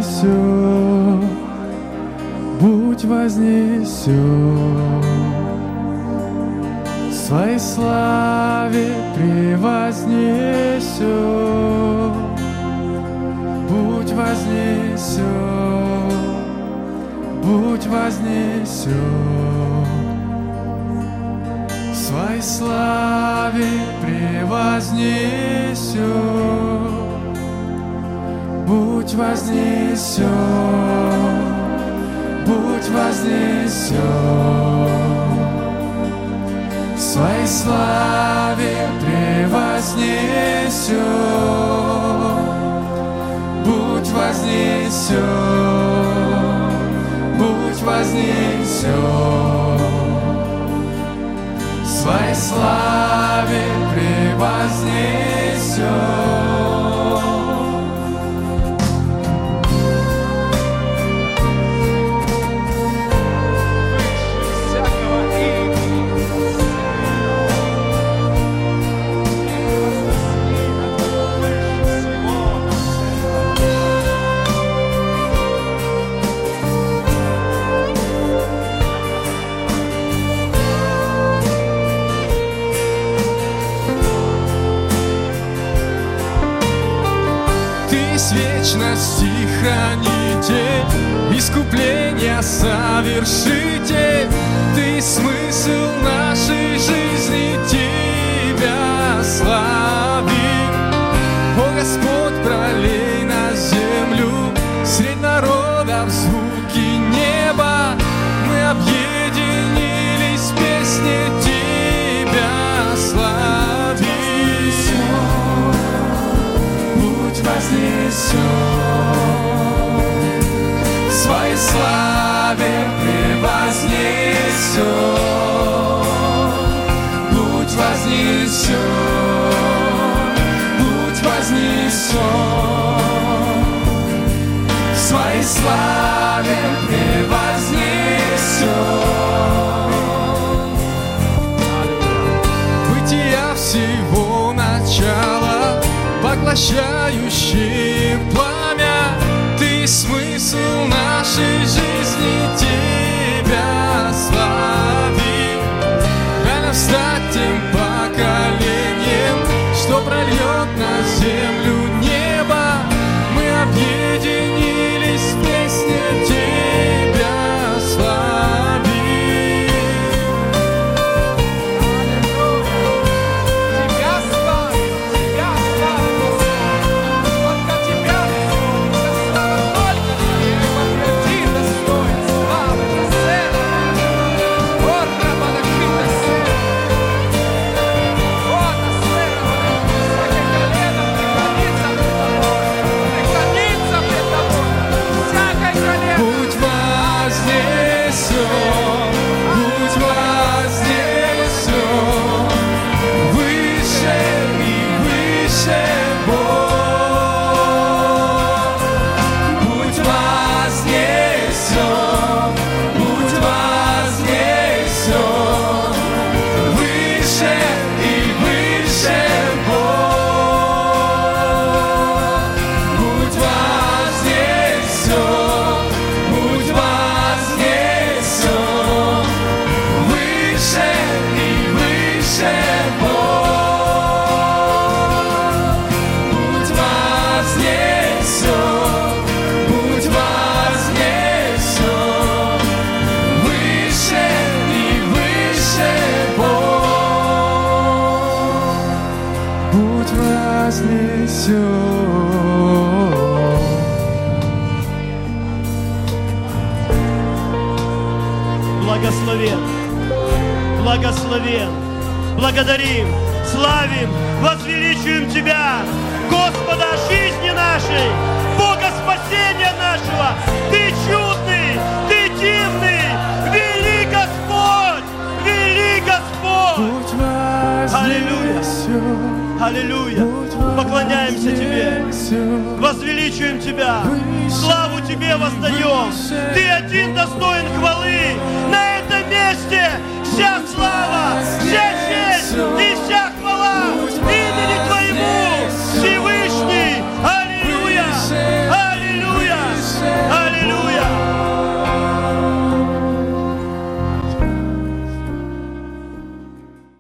вознесен, будь вознесен, в своей славе превознесен, будь вознесен, будь вознесен, в своей славе превознесен, будь вознесен, будь вознесен, в своей славе превознесен, будь вознесен, будь вознесен, в своей славе превознесен. Вечности хранитель, искупления совершитель, ты смысл нашей жизни, тебя славим. О Господь, пролей на землю средь народов звуки неба, мы объединились в песне, тебя славим. Будь вознесен, в своей славе превознесен, будь вознесен, будь вознесен, в своей славе превознесен. Бытия всего начала, поглощающее пламя, ты смысл нашей жизни, тебя славим. Рано встать тем поколением, что прольет на землю небо, мы объединились в песне, тебя славим. Благословен, благословен, благодарим, славим, возвеличиваем Тебя, Господа жизни нашей, Бога спасения нашего. Ты чудный, Ты дивный, вели Господь, вели Господь. Аллилуйя, аллилуйя, поклоняемся Тебе, возвеличиваем Тебя, славу Тебе воздаем. Ты один достоин хвалы. На этом месте вся слава